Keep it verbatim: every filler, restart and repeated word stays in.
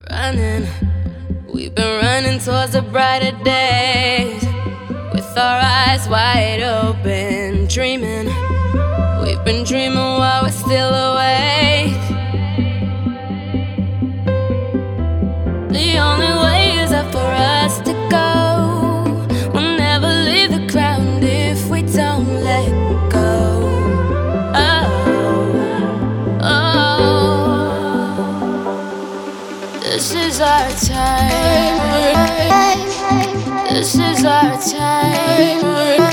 Running, we've been running towards the brighter days, with our eyes wide open, dreaming. We've been dreaming while we're still awake. The only way is up for us to go. We'll never leave the ground if we don't let go. Oh, oh, this is our time. This is our time.